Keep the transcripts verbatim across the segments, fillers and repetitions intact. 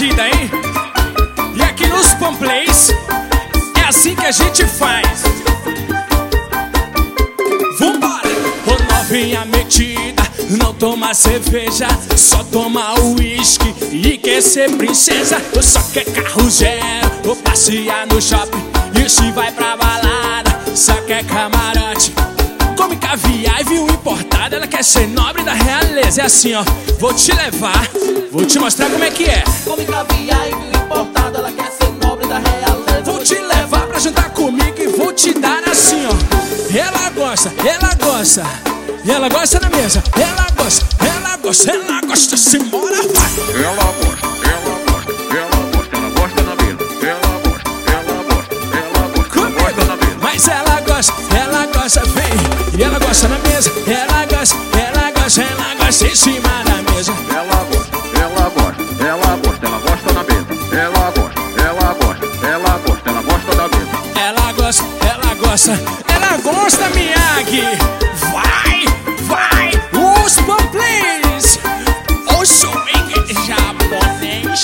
batida, hein? E aqui nos Pamplays é assim que a gente faz. Vambora! Ô novinha metida, não toma cerveja, só toma uísque e quer ser princesa. Só quer carro zero, ou passear no shopping, e se vai pra balada, só quer camarote. Come caviar e vinho importado, ela quer ser nobre da realeza. É assim, ó, vou te levar, vou te mostrar como é que é. Come caviar e vinho importado, ela quer ser nobre da realeza. Vou te levar pra jantar comigo e vou te dar assim, ó. Ela gosta, ela gosta, e ela gosta na mesa. Ela gosta, ela gosta, ela gosta, simbora, vai. Ela gosta, ela gosta, ela gosta, ela gosta na mesa. Ela gosta, ela gosta, ela gosta, ela gosta na mesa. Mas ela gosta, ela gosta, vem. E ela gosta na mesa. Ela gosta, ela gosta, ela gosta em cima da mesa. Ela gosta, ela gosta, ela gosta, ela gosta na mesa. Ela gosta, ela gosta, ela gosta, ela gosta na mesa. Ela gosta, ela gosta, ela gosta, Miyagi. Vai, vai, os Pamplays, o swing japonês.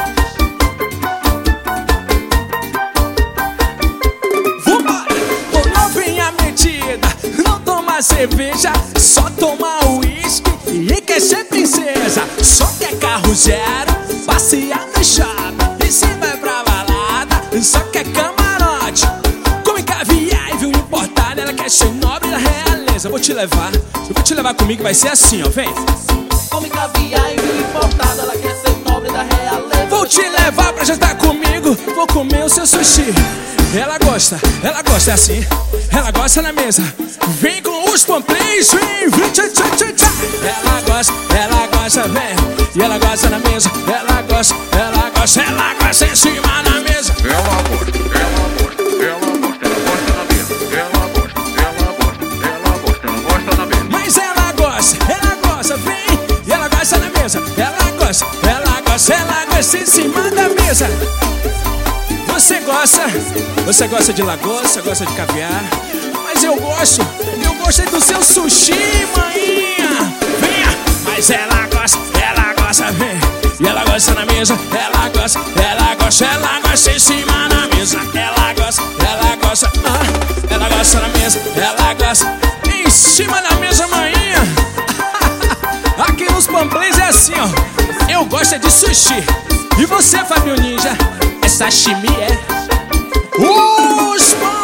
Vambora! Ô novinha metida, não toma cerveja, só toma uísque e quer ser princesa. Só quer carro zero, passear no shopping, e se vai pra balada, só quer camarote. Come caviar e vinho importado, ela quer ser nobre da realeza. Vou te levar, eu vou te levar comigo, vai ser assim, ó, vem. Come caviar e vinho importado, ela quer ser nobre da realeza. Vou te levar pra jantar comigo, vou comer o seu sushi. Ela gosta, ela gosta, é assim. Ela gosta na mesa. Vem com os Pamplays, vem, vem, tchá, tchá, tchá, tchá. Ela gosta, ela gosta, vem. E ela gosta na mesa. Ela gosta, ela gosta, ela gosta em cima da mesa. Ela gosta, ela gosta, ela gosta, ela gosta na mesa. Ela gosta, ela gosta, ela gosta, ela gosta na mesa. Mas ela gosta, ela gosta, vem. E ela gosta na mesa. Ela gosta, ela gosta, ela gosta em cima da mesa. Você gosta, você gosta de lagosta, gosta de caviar, mas eu gosto, eu gosto é do seu sushi, maninha. Venha, mas ela gosta, ela gosta, vem. E ela gosta na mesa, ela gosta, ela gosta, ela gosta em cima da mesa. Ela gosta, ela gosta, ah, ela gosta na mesa, ela gosta em cima da mesa, maninha. Aqui nos Pamplays é assim, ó, eu gosto é de sushi. E você, Fábio Ninja? É sashimi, é? Os